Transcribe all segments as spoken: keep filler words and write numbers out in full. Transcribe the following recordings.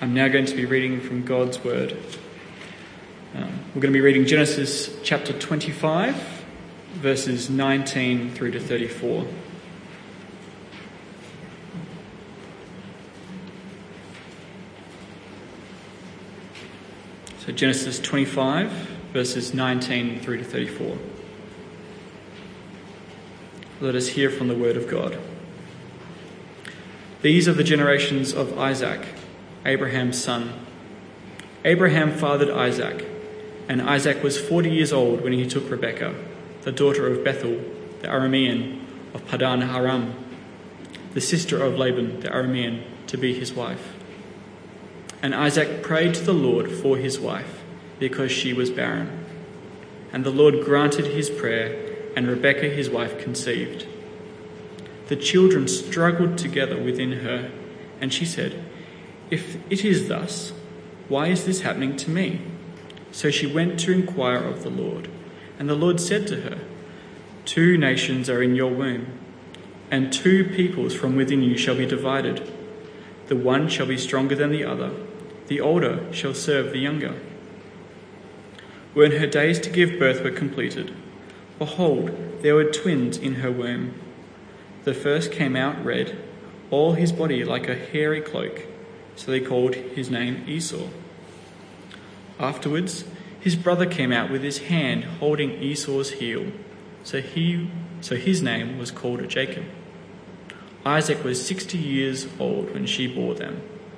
I'm now going to be reading from God's Word. Um, we're going to be reading Genesis chapter twenty-five, verses nineteen through to thirty-four. So Genesis twenty-five, verses nineteen through to thirty-four. Let us hear from the Word of God. These are the generations of Isaac, Abraham's son. Abraham fathered Isaac, and Isaac was forty years old when he took Rebekah, the daughter of Bethuel, the Aramean of Padan Aram, the sister of Laban the Aramean, to be his wife. And Isaac prayed to the Lord for his wife, because she was barren. And the Lord granted his prayer, and Rebekah his wife conceived. The children struggled together within her, and she said, "If it is thus, why is this happening to me?" So she went to inquire of the Lord. And the Lord said to her, "Two nations are in your womb, and two peoples from within you shall be divided. The one shall be stronger than the other. The older shall serve the younger." When her days to give birth were completed, behold, there were twins in her womb. The first came out red, all his body like a hairy cloak, so they called his name Esau. Afterwards, his brother came out with his hand holding Esau's heel, so he, so his name was called Jacob. Isaac was sixty years old when she bore them.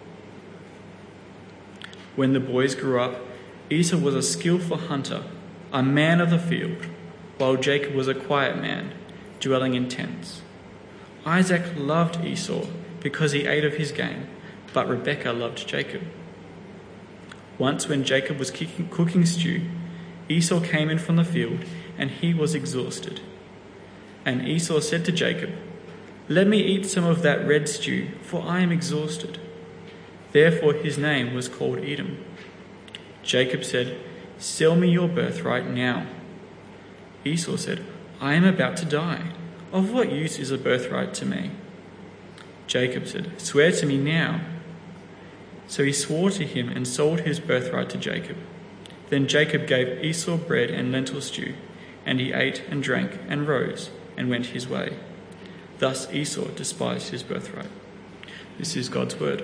When the boys grew up, Esau was a skillful hunter, a man of the field, while Jacob was a quiet man, dwelling in tents. Isaac loved Esau because he ate of his game, but Rebekah loved Jacob. Once when Jacob was cooking stew, Esau came in from the field, and he was exhausted. And Esau said to Jacob, "Let me eat some of that red stew, for I am exhausted." Therefore his name was called Edom. Jacob said, "Sell me your birthright now." Esau said, "I am about to die. Of what use is a birthright to me?" Jacob said, "Swear to me now." So he swore to him and sold his birthright to Jacob. Then Jacob gave Esau bread and lentil stew, and he ate and drank and rose and went his way. Thus Esau despised his birthright. This is God's word.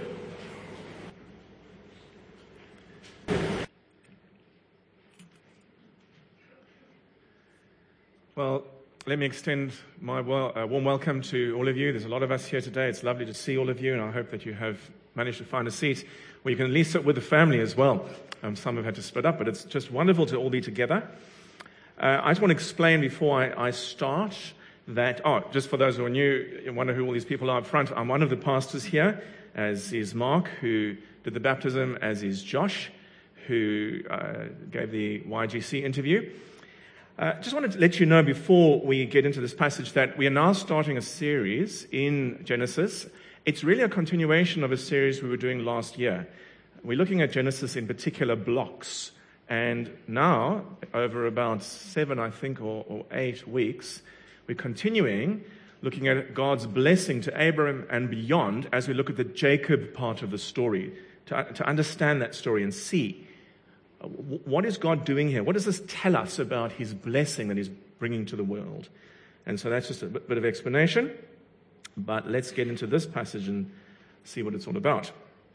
Well, let me extend my well, uh, warm welcome to all of you. There's a lot of us here today. It's lovely to see all of you, and I hope that you have managed to find a seat where you can at least sit with the family as well. Um, some have had to split up, but it's just wonderful to all be together. Uh, I just want to explain before I, I start that, oh, just for those who are new, you wonder who all these people are up front. I'm one of the pastors here, as is Mark, who did the baptism, as is Josh, who uh, gave the Y G C interview. I uh, just wanted to let you know before we get into this passage that we are now starting a series in Genesis. It's really a continuation of a series we were doing last year. We're looking at Genesis in particular blocks. And now, over about seven, I think, or, or eight weeks, we're continuing looking at God's blessing to Abraham and beyond as we look at the Jacob part of the story, to, to understand that story and see what is God doing here? What does this tell us about his blessing that he's bringing to the world? And so that's just a bit of explanation. But let's get into this passage and see what it's all about.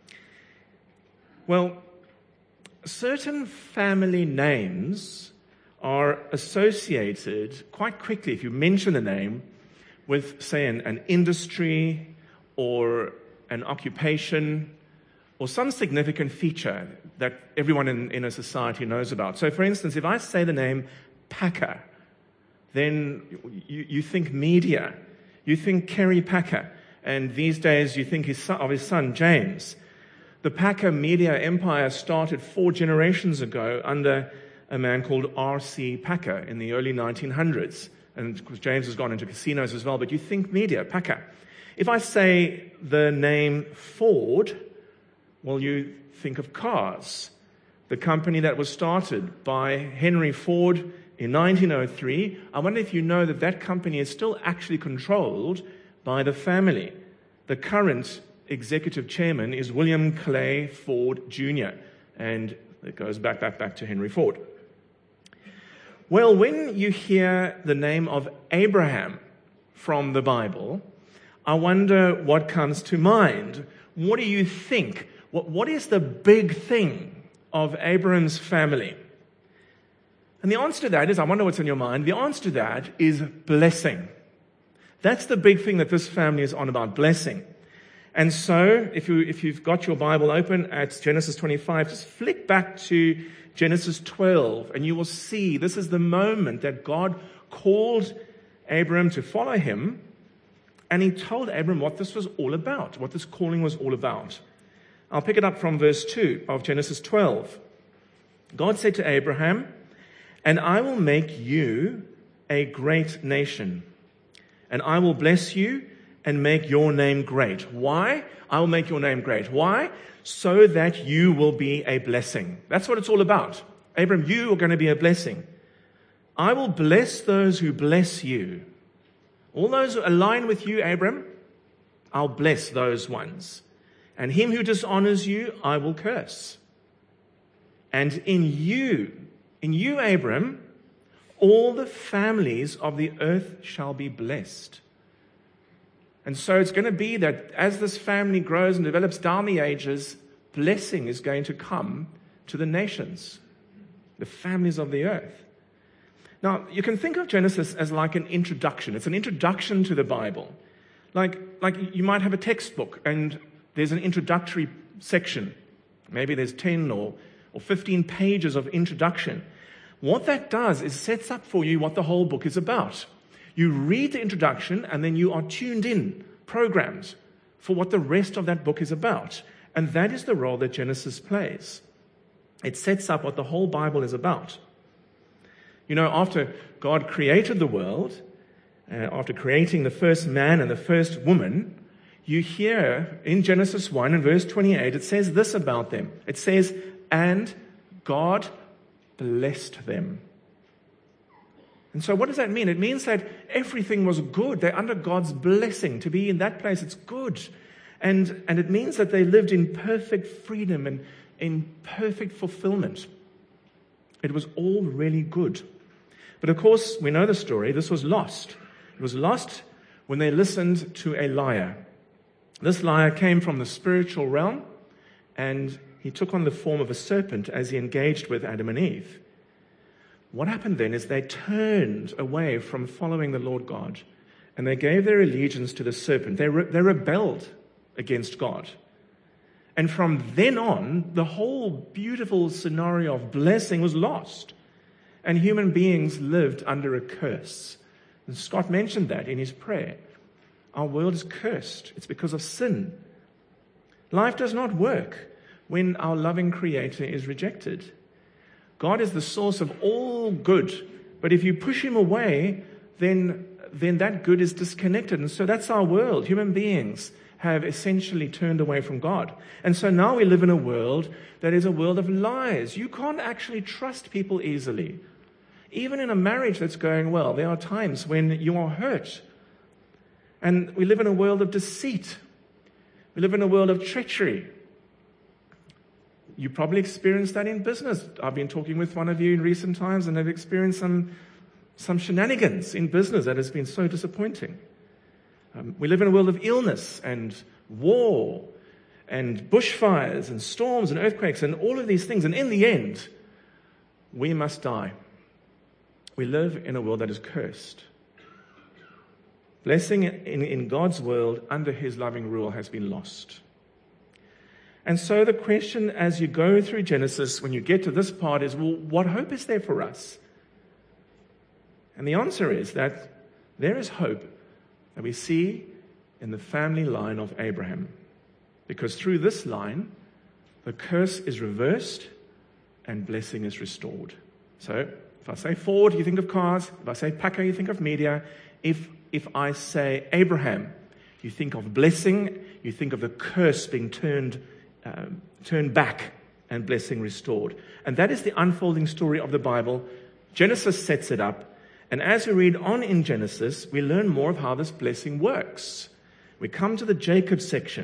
Well, certain family names are associated quite quickly, if you mention a name, with, say, an, an industry or an occupation or some significant feature that everyone in, in a society knows about. So, for instance, if I say the name Packer, then you, you think media. You think Kerry Packer. And these days you think his son, of his son, James. The Packer media empire started four generations ago under a man called R C Packer in the early nineteen hundreds. And of course, James has gone into casinos as well, but you think media, Packer. If I say the name Ford, well, you think of cars. The company that was started by Henry Ford in nineteen oh three. I wonder if you know that that company is still actually controlled by the family. The current executive chairman is William Clay Ford Junior And it goes back, back, back to Henry Ford. Well, when you hear the name of Abraham from the Bible, I wonder what comes to mind. What do you think? What, what is the big thing of Abraham's family? And the answer to that is, I wonder what's in your mind. The answer to that is blessing. That's the big thing that this family is on about, blessing. And so, if, you, if you've got your Bible open at Genesis twenty-five, just flick back to Genesis twelve, and you will see this is the moment that God called Abram to follow him, and he told Abram what this was all about, what this calling was all about. I'll pick it up from verse two of Genesis twelve. God said to Abraham, "And I will make you a great nation, and I will bless you and make your name great." Why? I will make your name great. Why? So that you will be a blessing. That's what it's all about. Abram, you are going to be a blessing. I will bless those who bless you. All those who align with you, Abram, I'll bless those ones. And him who dishonors you, I will curse. And in you, in you, Abram, all the families of the earth shall be blessed. And so it's going to be that as this family grows and develops down the ages, blessing is going to come to the nations, the families of the earth. Now, you can think of Genesis as like an introduction. It's an introduction to the Bible. Like, like you might have a textbook and there's an introductory section. Maybe there's ten or, or fifteen pages of introduction. What that does is sets up for you what the whole book is about. You read the introduction and then you are tuned in, programmed for what the rest of that book is about. And that is the role that Genesis plays. It sets up what the whole Bible is about. You know, after God created the world, uh, after creating the first man and the first woman, you hear in Genesis one and verse twenty-eight, it says this about them. It says, "And God blessed them." And so what does that mean? It means that everything was good. They're under God's blessing. To be in that place, it's good. And, and it means that they lived in perfect freedom and in perfect fulfillment. It was all really good. But of course, we know the story. This was lost. It was lost when they listened to a liar. This liar came from the spiritual realm, and he took on the form of a serpent as he engaged with Adam and Eve. What happened then is they turned away from following the Lord God, and they gave their allegiance to the serpent. They, re- they rebelled against God. And from then on, the whole beautiful scenario of blessing was lost, and human beings lived under a curse. And Scott mentioned that in his prayer. Our world is cursed. It's because of sin. Life does not work when our loving Creator is rejected. God is the source of all good, but if you push him away, then, then that good is disconnected. And so that's our world. Human beings have essentially turned away from God. And so now we live in a world that is a world of lies. You can't actually trust people easily. Even in a marriage that's going well, there are times when you are hurt. And we live in a world of deceit. We live in a world of treachery. You probably experienced that in business. I've been talking with one of you in recent times and have experienced some, some shenanigans in business that has been so disappointing. Um, we live in a world of illness and war and bushfires and storms and earthquakes and all of these things. And in the end, we must die. We live in a world that is cursed. Blessing in, in God's world under his loving rule has been lost. And so the question as you go through Genesis, when you get to this part, is, well, what hope is there for us? And the answer is that there is hope that we see in the family line of Abraham. Because through this line, the curse is reversed and blessing is restored. So if I say Ford, you think of cars. If I say Packer, you think of media. If, if I say Abraham, you think of blessing. You think of the curse being turned Um, turn back and blessing restored. And that is the unfolding story of the Bible. Genesis sets it up. And as we read on in Genesis, we learn more of how this blessing works. We come to the Jacob section,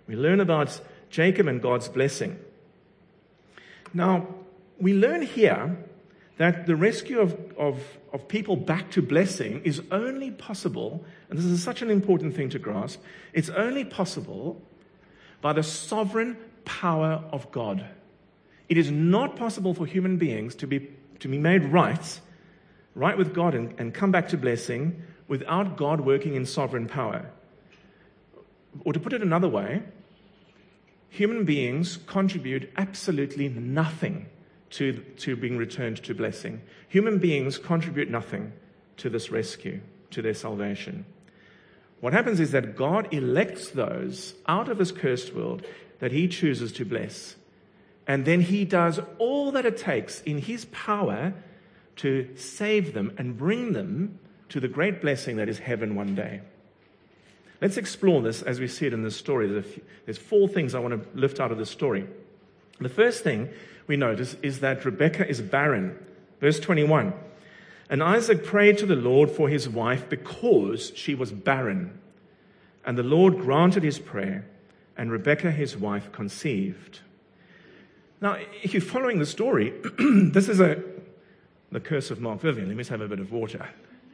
We learn about Jacob and God's blessing. Now, we learn here that the rescue of, of, of people back to blessing is only possible, and this is such an important thing to grasp, it's only possible by the sovereign power of God. It is not possible for human beings to be, to be made right, right with God and, and come back to blessing without God working in sovereign power. Or to put it another way, human beings contribute absolutely nothing to, to being returned to blessing. Human beings contribute nothing to this rescue, to their salvation. What happens is that God elects those out of this cursed world that he chooses to bless. And then he does all that it takes in his power to save them and bring them to the great blessing that is heaven one day. Let's explore this as we see it in this story. There's, a few, there's four things I want to lift out of the story. The first thing we notice is that Rebekah is barren. Verse twenty-one. And Isaac prayed to the Lord for his wife because she was barren. And the Lord granted his prayer, and Rebekah, his wife, conceived. Now, if you're following the story, this is a the curse of Mark Vivian. Let me just have a bit of water.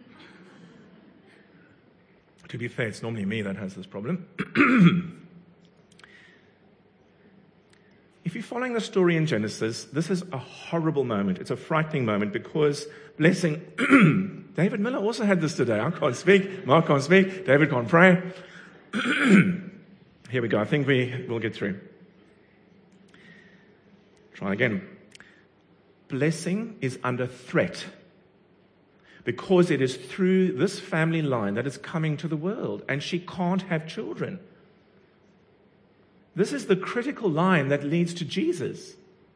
To be fair, it's normally me that has this problem. If you're following the story in Genesis, this is a horrible moment. It's a frightening moment because blessing... David Miller also had this today. I can't speak. Mark can't speak. David can't pray. Here we go. I think we will get through. Try again. Blessing is under threat because it is through this family line that it's coming to the world, and she can't have children. This is the critical line that leads to Jesus.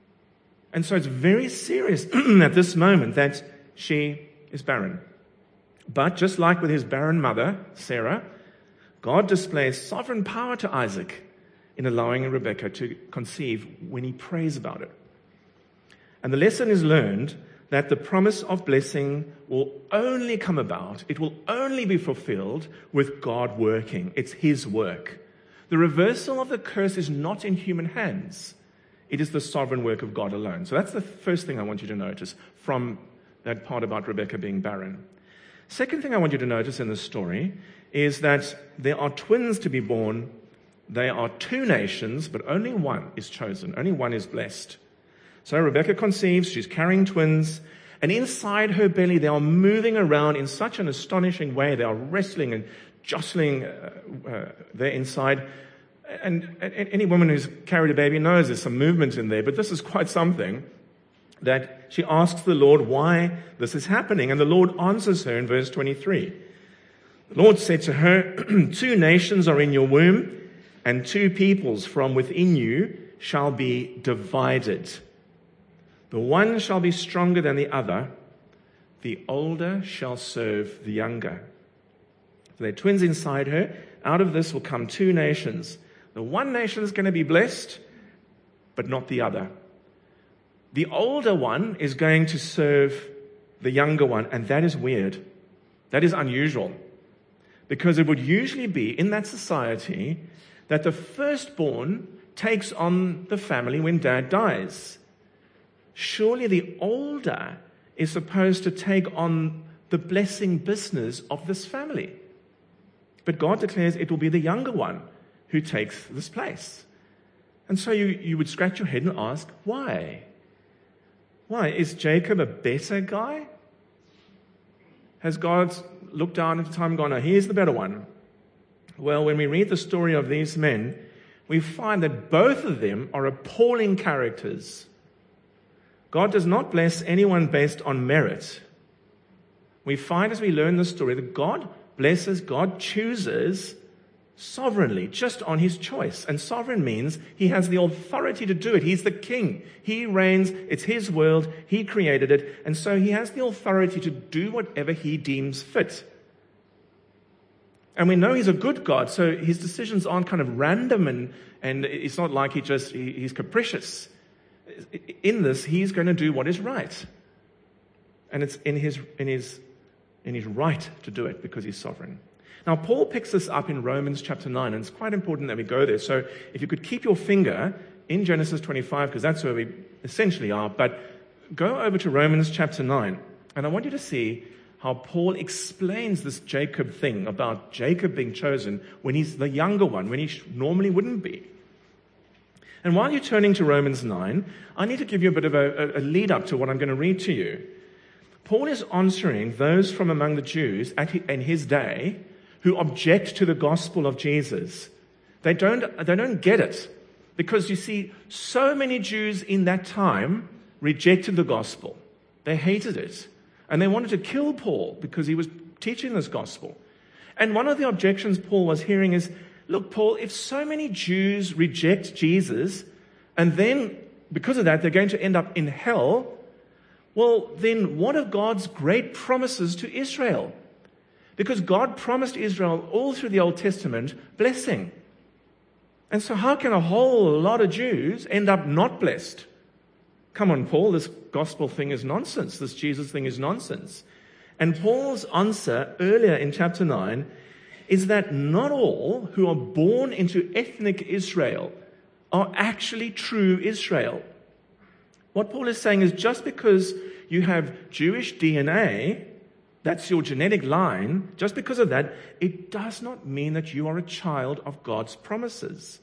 And so it's very serious at this moment that she is barren. But just like with his barren mother, Sarah, God displays sovereign power to Isaac in allowing Rebekah to conceive when he prays about it. And the lesson is learned that the promise of blessing will only come about, it will only be fulfilled with God working. It's his work. The reversal of the curse is not in human hands. It is the sovereign work of God alone. So that's the first thing I want you to notice from that part about Rebekah being barren. Second thing I want you to notice in this story is that there are twins to be born. They are two nations, but only one is chosen. Only one is blessed. So Rebekah conceives, she's carrying twins, and inside her belly they are moving around in such an astonishing way. They are wrestling and jostling uh, uh, there inside. And, and any woman who's carried a baby knows there's some movement in there, but this is quite something that she asks the Lord why this is happening. And the Lord answers her in verse twenty-three. The Lord said to her, two nations are in your womb, and two peoples from within you shall be divided. The one shall be stronger than the other. The older shall serve the younger. So there are twins inside her. Out of this will come two nations. The one nation is going to be blessed, but not the other. The older one is going to serve the younger one, and that is weird. That is unusual. Because it would usually be in that society that the firstborn takes on the family when dad dies. Surely the older is supposed to take on the blessing business of this family. But God declares it will be the younger one who takes this place. And so you, you would scratch your head and ask, why? Why? Is Jacob a better guy? Has God looked down at the time and gone, no, here's the better one? Well, when we read the story of these men, we find that both of them are appalling characters. God does not bless anyone based on merit. We find as we learn the story that God blesses, God chooses sovereignly, just on his choice. And sovereign means he has the authority to do it. He's the king. He reigns. It's his world. He created it. And so he has the authority to do whatever he deems fit. And we know he's a good God, so his decisions aren't kind of random, and, and it's not like he just he, he's capricious. In this, he's going to do what is right. And it's in his in his in his right to do it because he's sovereign. Now, Paul picks this up in Romans chapter nine, and it's quite important that we go there. So if you could keep your finger in Genesis twenty-five, because that's where we essentially are, but go over to Romans chapter nine, and I want you to see how Paul explains this Jacob thing about Jacob being chosen when he's the younger one, when he normally wouldn't be. And while you're turning to Romans nine, I need to give you a bit of a, a lead up to what I'm going to read to you. Paul is answering those from among the Jews at his, in his day who object to the gospel of Jesus. They don't, they don't get it. Because you see, so many Jews in that time rejected the gospel. They hated it. And they wanted to kill Paul because he was teaching this gospel. And one of the objections Paul was hearing is, look, Paul, if so many Jews reject Jesus, and then because of that they're going to end up in hell, well, then what of God's great promises to Israel? Because God promised Israel all through the Old Testament blessing. And so how can a whole lot of Jews end up not blessed? Come on, Paul, this gospel thing is nonsense. This Jesus thing is nonsense. And Paul's answer earlier in chapter nine is that not all who are born into ethnic Israel are actually true Israel. What Paul is saying is just because you have Jewish D N A, that's your genetic line, just because of that, it does not mean that you are a child of God's promises.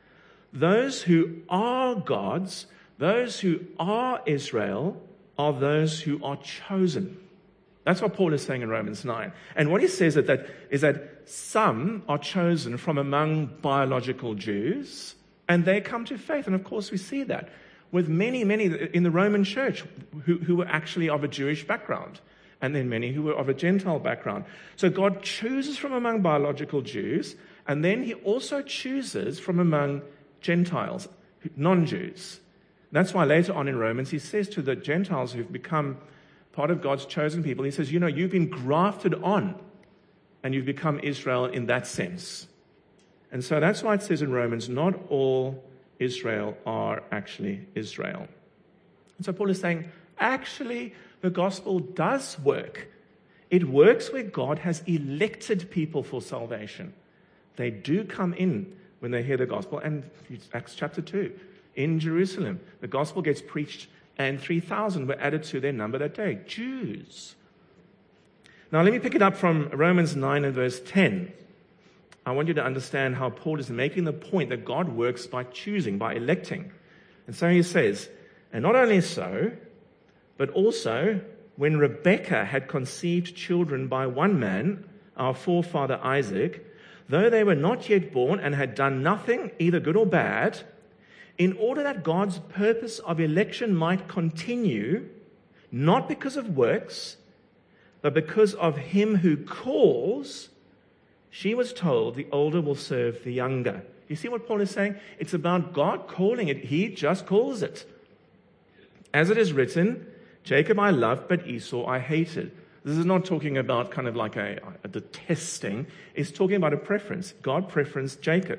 Those who are God's, those who are Israel, are those who are chosen. That's what Paul is saying in Romans nine. And what he says is that, is that some are chosen from among biological Jews, and they come to faith. And of course we see that with many, many in the Roman church who, who were actually of a Jewish background, and then many who were of a Gentile background. So God chooses from among biological Jews, and then he also chooses from among Gentiles, non-Jews. That's why later on in Romans he says to the Gentiles who've become part of God's chosen people, he says, you know, you've been grafted on and you've become Israel in that sense. And so that's why it says in Romans, not all Israel are actually Israel. And so Paul is saying, actually, the gospel does work. It works where God has elected people for salvation. They do come in when they hear the gospel. And Acts chapter two, in Jerusalem, the gospel gets preached and three thousand were added to their number that day, Jews. Now let me pick it up from Romans nine and verse ten. I want you to understand how Paul is making the point that God works by choosing, by electing. And so he says, and not only so, but also when Rebekah had conceived children by one man, our forefather Isaac, though they were not yet born and had done nothing, either good or bad, in order that God's purpose of election might continue, not because of works, but because of him who calls, she was told the older will serve the younger. You see what Paul is saying? It's about God calling it. He just calls it. As it is written, Jacob I loved, but Esau I hated. This is not talking about kind of like a, a detesting. It's talking about a preference. God preferenced Jacob.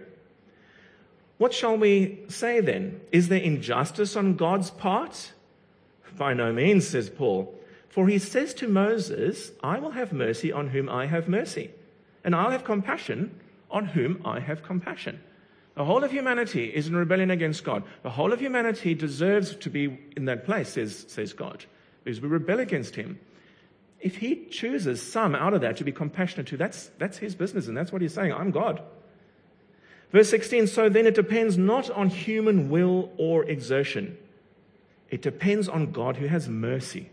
What shall we say then? Is there injustice on God's part? By no means, says Paul. For he says to Moses, I will have mercy on whom I have mercy, and I'll have compassion on whom I have compassion. The whole of humanity is in rebellion against God. The whole of humanity deserves to be in that place, says, says God, because we rebel against him. If he chooses some out of that to be compassionate to, that's, that's his business, and that's what he's saying. I'm God. Verse sixteen, so then it depends not on human will or exertion. It depends on God who has mercy.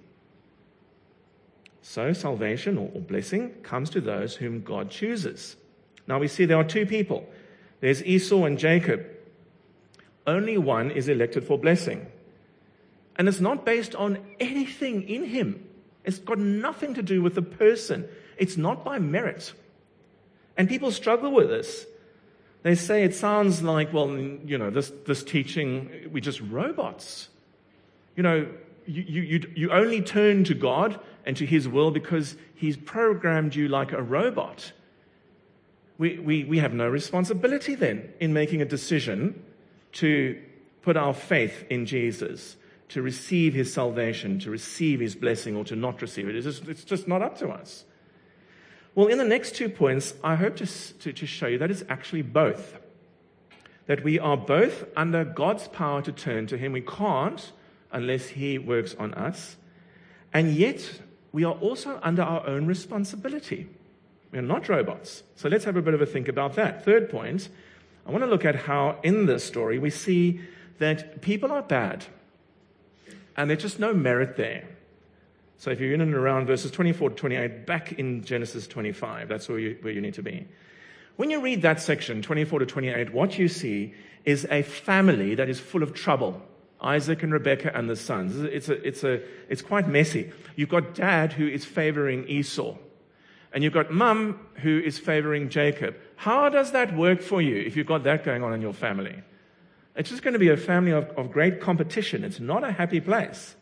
So salvation or, or blessing comes to those whom God chooses. Now we see there are two people. There's Esau and Jacob. Only one is elected for blessing. And it's not based on anything in him. It's got nothing to do with the person. It's not by merit. And people struggle with this. They say it sounds like, well, you know, this, this teaching, we're just robots. You know, you, you, you only turn to God and to his will because he's programmed you like a robot. We, we, we have no responsibility then in making a decision to put our faith in Jesus, to receive his salvation, to receive his blessing or to not receive it. It's just, it's just not up to us. Well, in the next two points, I hope to, to, to show you that it's actually both. That we are both under God's power to turn to him. We can't unless he works on us. And yet, we are also under our own responsibility. We are not robots. So let's have a bit of a think about that. Third point, I want to look at how in this story we see that people are bad. And there's just no merit there. So if you're in and around verses twenty-four to twenty-eight, back in Genesis twenty-five, that's where you, where you need to be. When you read that section, twenty-four to twenty-eight, what you see is a family that is full of trouble. Isaac and Rebekah and the sons. It's a, it's a, it's quite messy. You've got dad who is favoring Esau. And you've got mum who is favoring Jacob. How does that work for you if you've got that going on in your family? It's just going to be a family of, of great competition. It's not a happy place.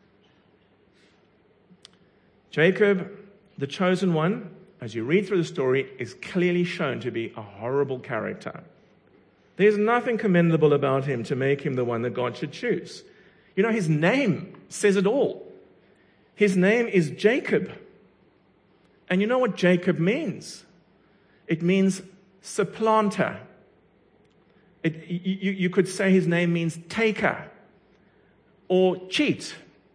Jacob, the chosen one, as you read through the story, is clearly shown to be a horrible character. There's nothing commendable about him to make him the one that God should choose. You know, his name says it all. His name is Jacob. And you know what Jacob means? It means supplanter. It, you, you could say his name means taker or cheat.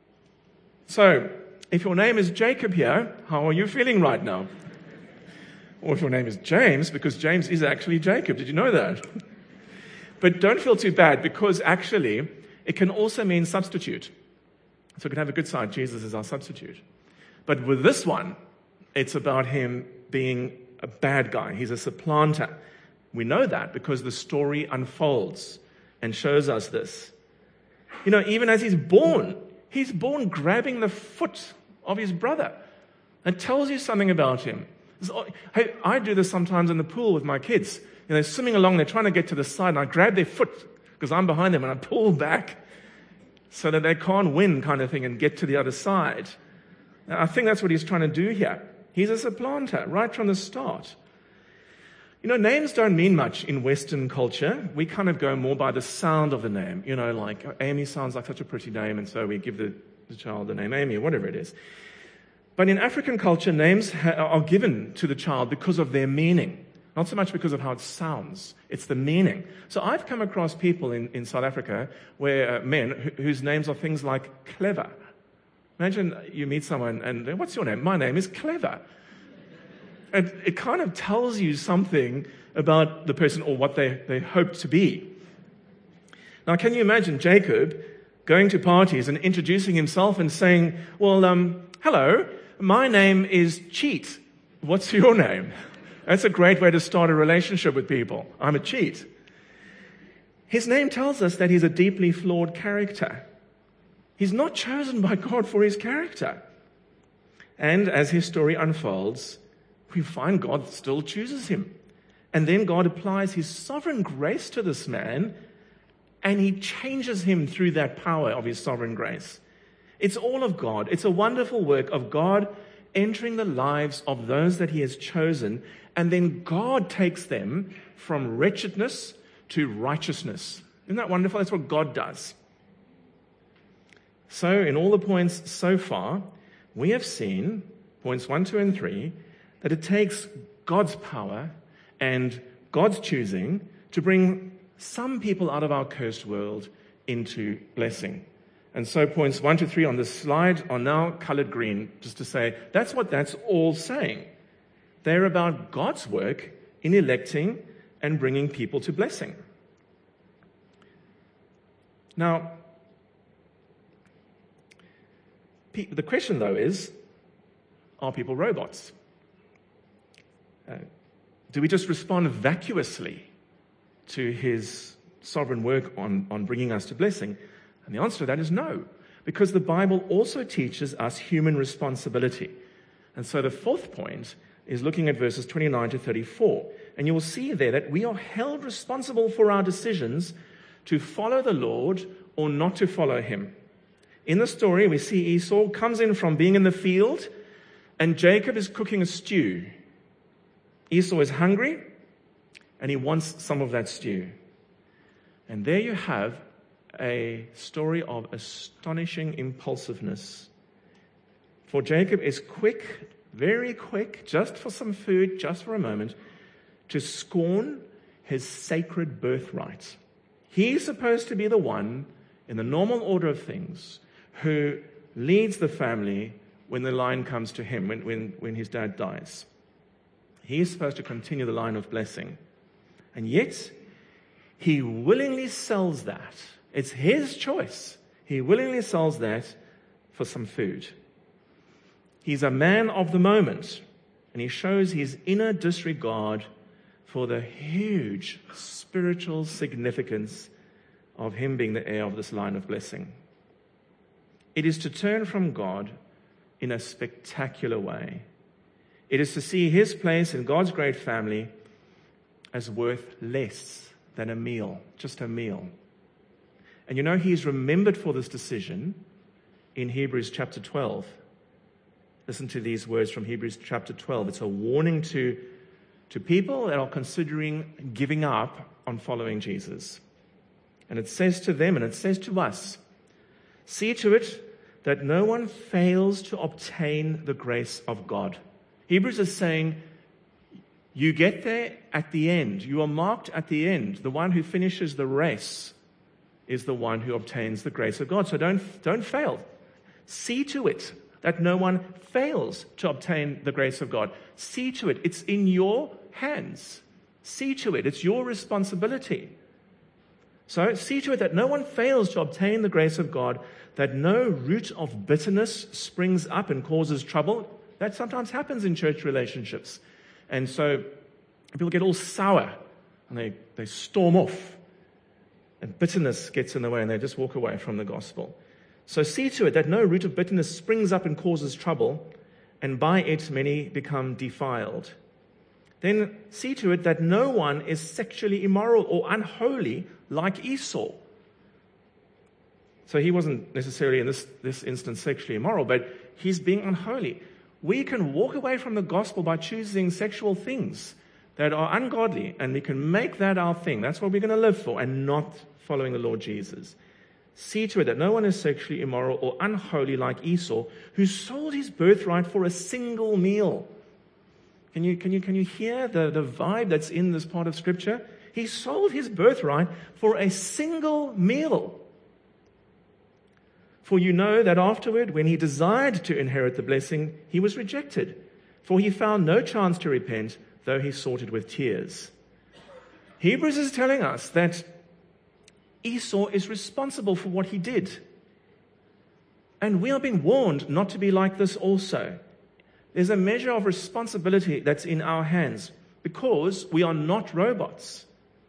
So, if your name is Jacob here, how are you feeling right now? Or if your name is James, because James is actually Jacob. Did you know that? But don't feel too bad, because actually it can also mean substitute. So it can have a good side. Jesus is our substitute. But with this one, it's about him being a bad guy. He's a supplanter. We know that because the story unfolds and shows us this. You know, even as he's born, he's born grabbing the foot of his brother. It tells you something about him. Hey, I do this sometimes in the pool with my kids. You know, they're swimming along, they're trying to get to the side, and I grab their foot because I'm behind them, and I pull back so that they can't win, kind of thing, and get to the other side. Now, I think that's what he's trying to do here. He's a supplanter right from the start. You know, names don't mean much in Western culture. We kind of go more by the sound of the name. You know, like Amy sounds like such a pretty name, and so we give the, the child the name Amy, or whatever it is. But in African culture, names ha- are given to the child because of their meaning, not so much because of how it sounds. It's the meaning. So I've come across people in, in South Africa, where uh, men wh- whose names are things like Clever. Imagine you meet someone and, what's your name? My name is Clever. And it kind of tells you something about the person or what they, they hope to be. Now, can you imagine Jacob going to parties and introducing himself and saying, well, um, hello, my name is Cheat. What's your name? That's a great way to start a relationship with people. I'm a cheat. His name tells us that he's a deeply flawed character. He's not chosen by God for his character. And as his story unfolds, we find God still chooses him. And then God applies his sovereign grace to this man, and he changes him through that power of his sovereign grace. It's all of God. It's a wonderful work of God entering the lives of those that he has chosen, and then God takes them from wretchedness to righteousness. Isn't that wonderful? That's what God does. So in all the points so far, we have seen, points one, two, and three, that it takes God's power and God's choosing to bring some people out of our cursed world into blessing. And so points one to three on this slide are now colored green, just to say that's what that's all saying. They're about God's work in electing and bringing people to blessing. Now, the question, though, is, are people robots? Uh, do we just respond vacuously to his sovereign work on, on bringing us to blessing? And the answer to that is no, because the Bible also teaches us human responsibility. And so the fourth point is looking at verses twenty-nine to thirty-four. And you will see there that we are held responsible for our decisions to follow the Lord or not to follow him. In the story, we see Esau comes in from being in the field, and Jacob is cooking a stew. Esau is hungry, and he wants some of that stew. And there you have a story of astonishing impulsiveness. For Jacob is quick very quick, just for some food, just for a moment, to scorn his sacred birthright. He's supposed to be the one, in the normal order of things, who leads the family when the line comes to him, when, when, when his dad dies. He's supposed to continue the line of blessing. And yet, he willingly sells that. It's his choice. He willingly sells that for some food. He's a man of the moment, and he shows his inner disregard for the huge spiritual significance of him being the heir of this line of blessing. It is to turn from God in a spectacular way. It is to see his place in God's great family as worth less than a meal, just a meal. And you know, he's remembered for this decision in Hebrews chapter twelve. Listen to these words from Hebrews chapter twelve. It's a warning to, to people that are considering giving up on following Jesus. And it says to them, and it says to us, see to it that no one fails to obtain the grace of God. Hebrews is saying, you get there at the end. You are marked at the end. The one who finishes the race is the one who obtains the grace of God. So don't, don't fail. See to it that no one fails to obtain the grace of God. See to it. It's in your hands. See to it. It's your responsibility. So see to it that no one fails to obtain the grace of God, that no root of bitterness springs up and causes trouble. That sometimes happens in church relationships. And so people get all sour and they, they storm off. And bitterness gets in the way and they just walk away from the gospel. So see to it that no root of bitterness springs up and causes trouble, and by it many become defiled. Then see to it that no one is sexually immoral or unholy like Esau. So he wasn't necessarily in this, this instance sexually immoral, but he's being unholy. We can walk away from the gospel by choosing sexual things that are ungodly, and we can make that our thing. That's what we're going to live for, and not following the Lord Jesus. See to it that no one is sexually immoral or unholy like Esau, who sold his birthright for a single meal. Can you, can you, can you hear the, the vibe that's in this part of Scripture? He sold his birthright for a single meal. For you know that afterward, when he desired to inherit the blessing, he was rejected, for he found no chance to repent, though he sought it with tears. Hebrews is telling us that Esau is responsible for what he did. And we are being warned not to be like this also. There's a measure of responsibility that's in our hands because we are not robots.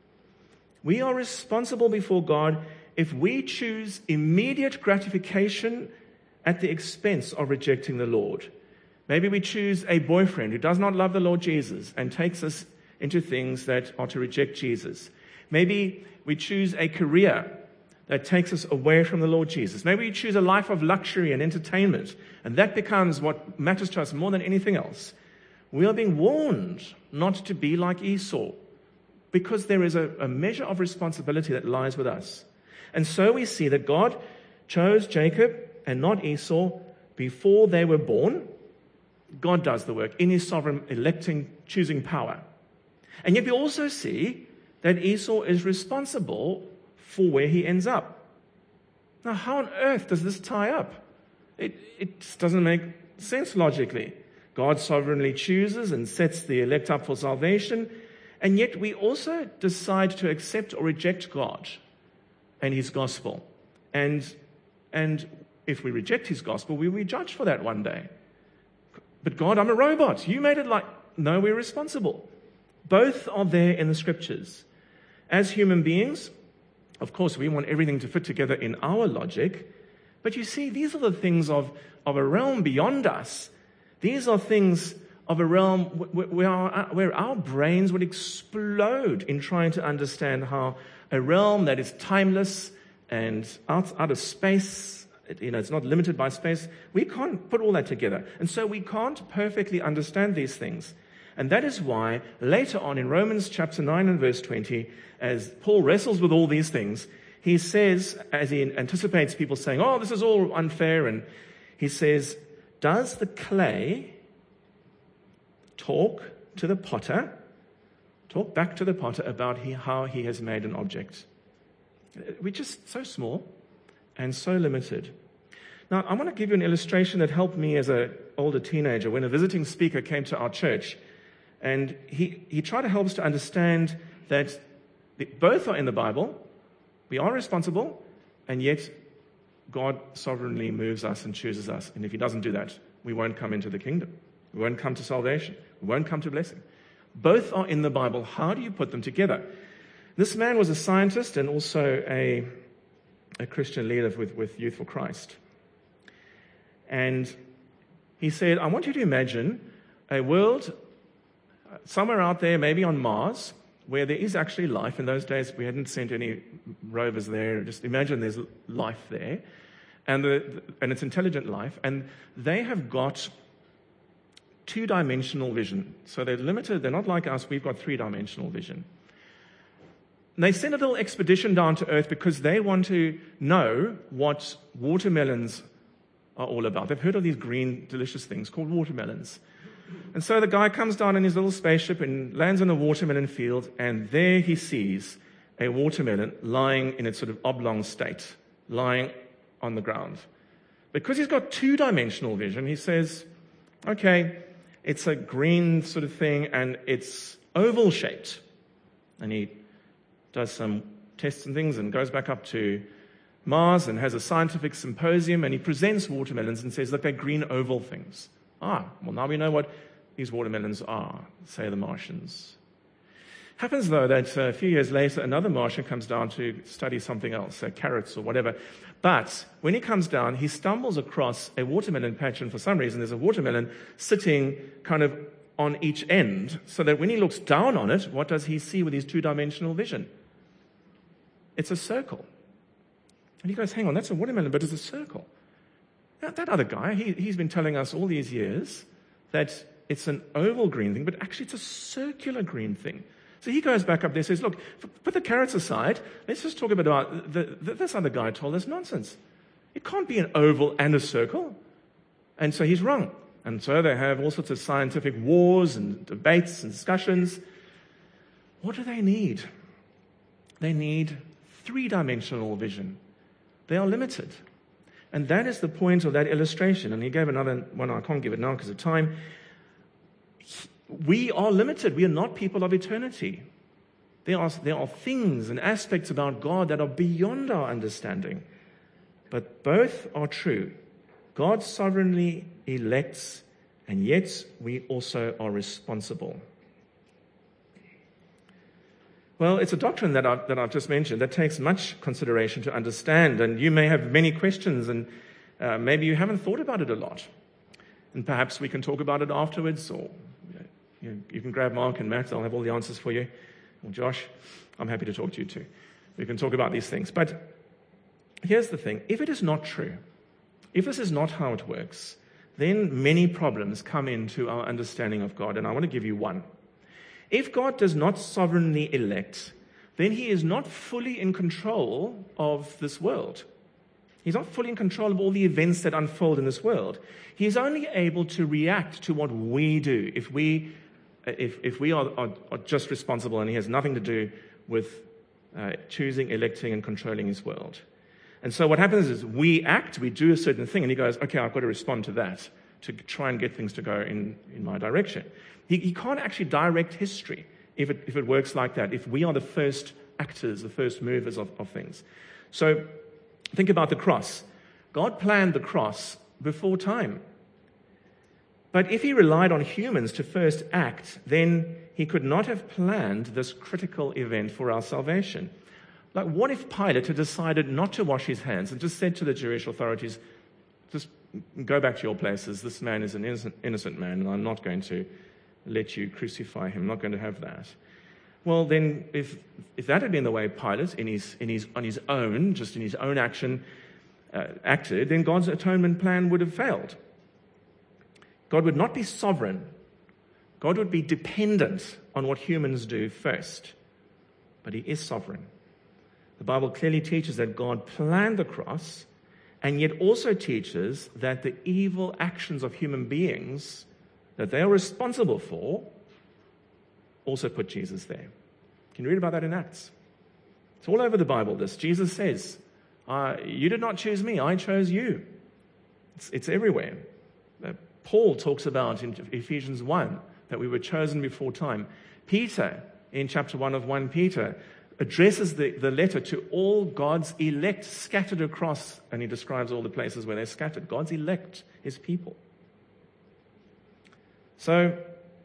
We are responsible before God if we choose immediate gratification at the expense of rejecting the Lord. Maybe we choose a boyfriend who does not love the Lord Jesus and takes us into things that are to reject Jesus. Maybe we choose a career that takes us away from the Lord Jesus. Maybe we choose a life of luxury and entertainment, and that becomes what matters to us more than anything else. We are being warned not to be like Esau, because there is a, a measure of responsibility that lies with us. And so we see that God chose Jacob and not Esau before they were born. God does the work in his sovereign electing, choosing power. And yet we also see that Esau is responsible for where he ends up. Now, how on earth does this tie up? It, it just doesn't make sense logically. God sovereignly chooses and sets the elect up for salvation, and yet we also decide to accept or reject God and his gospel. And, and if we reject his gospel, we will be judged for that one day. But God, I'm a robot. You made it like, no, we're responsible. Both are there in the scriptures. As human beings, of course, we want everything to fit together in our logic. But you see, these are the things of, of a realm beyond us. These are things of a realm where our, where our brains would explode in trying to understand how a realm that is timeless and out, out of space, you know, it's not limited by space, we can't put all that together. And so we can't perfectly understand these things. And that is why later on in Romans chapter nine and verse twenty, as Paul wrestles with all these things, he says, as he anticipates people saying, oh, this is all unfair, and he says, does the clay talk to the potter, talk back to the potter about he, how he has made an object. We're just so small and so limited. Now, I want to give you an illustration that helped me as an older teenager when a visiting speaker came to our church. And he, he tried to help us to understand that the, both are in the Bible, we are responsible, and yet God sovereignly moves us and chooses us. And if he doesn't do that, we won't come into the kingdom. We won't come to salvation. We won't come to blessing. Both are in the Bible. How do you put them together? This man was a scientist and also a, a Christian leader with, with Youth for Christ. And he said, I want you to imagine a world somewhere out there, maybe on Mars, where there is actually life. In those days, we hadn't sent any rovers there. Just imagine there's life there. And, the, and it's intelligent life. And they have got two-dimensional vision. So they're limited. They're not like us. We've got three-dimensional vision. And they send a little expedition down to Earth because they want to know what watermelons are all about. They've heard of these green, delicious things called watermelons. And so the guy comes down in his little spaceship and lands on a watermelon field, and there he sees a watermelon lying in its sort of oblong state, lying on the ground. Because he's got two-dimensional vision, he says, okay, it's a green sort of thing, and it's oval-shaped. And he does some tests and things and goes back up to Mars and has a scientific symposium, and he presents watermelons and says, look, they're green oval things. Ah, well, now we know what these watermelons are, say the Martians. Happens, though, that a few years later, another Martian comes down to study something else, uh, carrots or whatever. But when he comes down, he stumbles across a watermelon patch, and for some reason there's a watermelon sitting kind of on each end, so that when he looks down on it, what does he see with his two-dimensional vision? It's a circle. And he goes, hang on, that's a watermelon, but it's a circle. Now, that other guy, he, he's been telling us all these years that it's an oval green thing, but actually it's a circular green thing. So he goes back up there and says, look, put the carrots aside. Let's just talk about the, the, this other guy told us nonsense. It can't be an oval and a circle. And so he's wrong. And so they have all sorts of scientific wars and debates and discussions. What do they need? They need three-dimensional vision. They are limited. And that is the point of that illustration. And he gave another one. I can't give it now because of time. We are limited. We are not people of eternity. There are, there are things and aspects about God that are beyond our understanding. But both are true. God sovereignly elects, and yet we also are responsible. Well, it's a doctrine that I've, that I've just mentioned that takes much consideration to understand, and you may have many questions, and uh, maybe you haven't thought about it a lot. And perhaps we can talk about it afterwards, or you know, you can grab Mark and Matt, I'll have all the answers for you. Or Josh, I'm happy to talk to you too. We can talk about these things. But here's the thing. If it is not true, if this is not how it works, then many problems come into our understanding of God, and I want to give you one. If God does not sovereignly elect, then he is not fully in control of this world. He's not fully in control of all the events that unfold in this world. He is only able to react to what we do if we, if, if we are, are, are just responsible, and he has nothing to do with uh, choosing, electing, and controlling his world. And so what happens is we act, we do a certain thing, and he goes, okay, I've got to respond to that to try and get things to go in, in my direction. He, he can't actually direct history if it, if it works like that, if we are the first actors, the first movers of, of things. So think about the cross. God planned the cross before time. But if he relied on humans to first act, then he could not have planned this critical event for our salvation. Like, what if Pilate had decided not to wash his hands and just said to the Jewish authorities, just go back to your places, this man is an innocent, innocent man, and I'm not going to let you crucify him. I'm not going to have that. Well, then, if if that had been the way Pilate, in his in his on his own, just in his own action, uh, acted, then God's atonement plan would have failed. God would not be sovereign. God would be dependent on what humans do first. But he is sovereign. The Bible clearly teaches that God planned the cross, and yet also teaches that the evil actions of human beings that they are responsible for also put Jesus there. Can you read about that in Acts? It's all over the Bible, this. Jesus says, uh, you did not choose me, I chose you. It's, it's everywhere. Uh, Paul talks about in Ephesians one that we were chosen before time. Peter, in chapter one of First Peter, addresses the, the letter to all God's elect scattered across, and he describes all the places where they're scattered. God's elect, his people. So,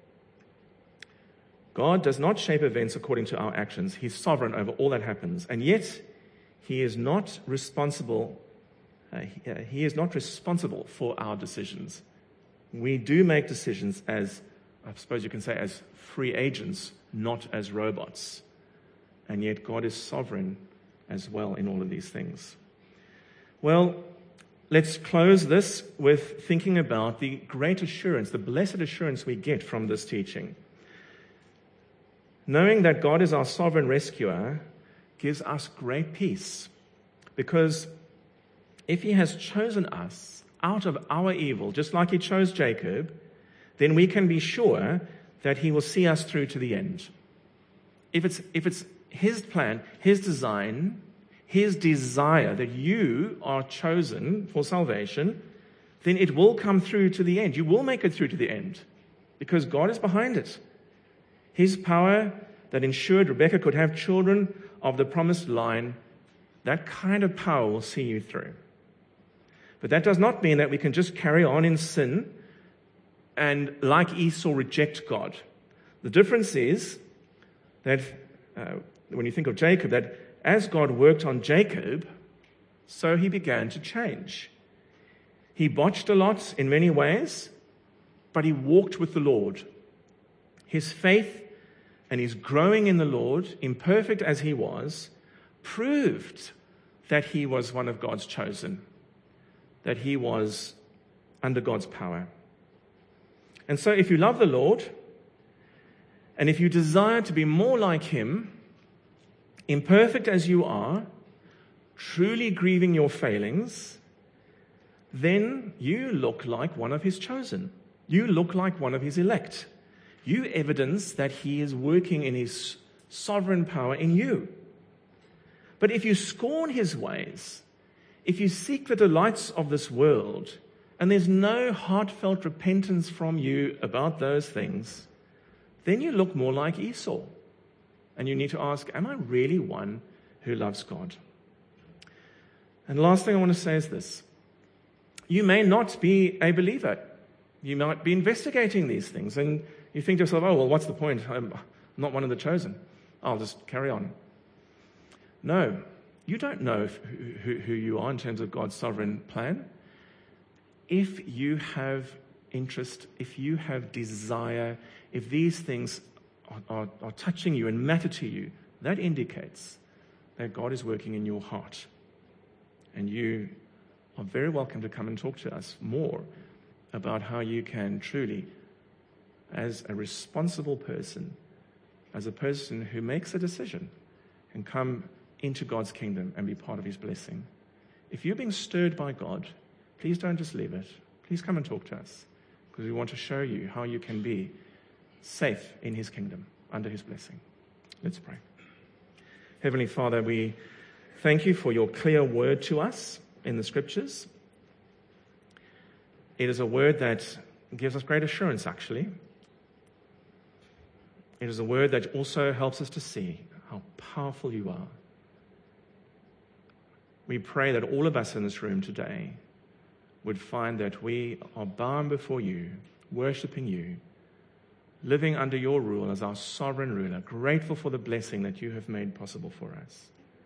God does not shape events according to our actions. He's sovereign over all that happens. And yet, he is not responsible, uh, he, uh, he is not responsible for our decisions. We do make decisions as, I suppose you can say, as free agents, not as robots. And yet God is sovereign as well in all of these things. Well, let's close this with thinking about the great assurance, the blessed assurance we get from this teaching. Knowing that God is our sovereign rescuer gives us great peace. Because if he has chosen us out of our evil, just like he chose Jacob, then we can be sure that he will see us through to the end. If it's, if it's his plan, his design, his desire that you are chosen for salvation, then it will come through to the end. You will make it through to the end because God is behind it. His power that ensured Rebekah could have children of the promised line, that kind of power will see you through. But that does not mean that we can just carry on in sin and, like Esau, reject God. The difference is that uh, when you think of Jacob, that as God worked on Jacob, so he began to change. He botched a lot in many ways, but he walked with the Lord. His faith and his growing in the Lord, imperfect as he was, proved that he was one of God's chosen, that he was under God's power. And so if you love the Lord, and if you desire to be more like him, imperfect as you are, truly grieving your failings, then you look like one of his chosen. You look like one of his elect. You evidence that he is working in his sovereign power in you. But if you scorn his ways, if you seek the delights of this world, and there's no heartfelt repentance from you about those things, then you look more like Esau. And you need to ask, am I really one who loves God? And the last thing I want to say is this. You may not be a believer. You might be investigating these things. And you think to yourself, oh, well, what's the point? I'm not one of the chosen. I'll just carry on. No, you don't know who, who you are in terms of God's sovereign plan. If you have interest, if you have desire, if these things are, are, are touching you and matter to you, that indicates that God is working in your heart. And you are very welcome to come and talk to us more about how you can truly, as a responsible person, as a person who makes a decision, and come into God's kingdom and be part of his blessing. If you're being stirred by God, please don't just leave it. Please come and talk to us, because we want to show you how you can be safe in his kingdom, under his blessing. Let's pray. Heavenly Father, we thank you for your clear word to us in the scriptures. It is a word that gives us great assurance, actually. It is a word that also helps us to see how powerful you are. We pray that all of us in this room today would find that we are bound before you, worshiping you, living under your rule as our sovereign ruler, grateful for the blessing that you have made possible for us.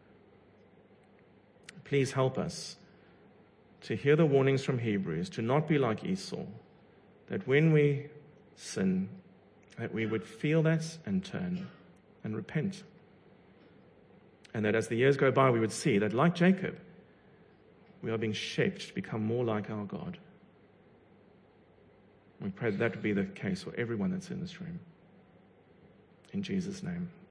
Please help us to hear the warnings from Hebrews, to not be like Esau, that when we sin, that we would feel that and turn and repent. And that as the years go by, we would see that, like Jacob, we are being shaped to become more like our God. We pray that that would be the case for everyone that's in this room. In Jesus' name.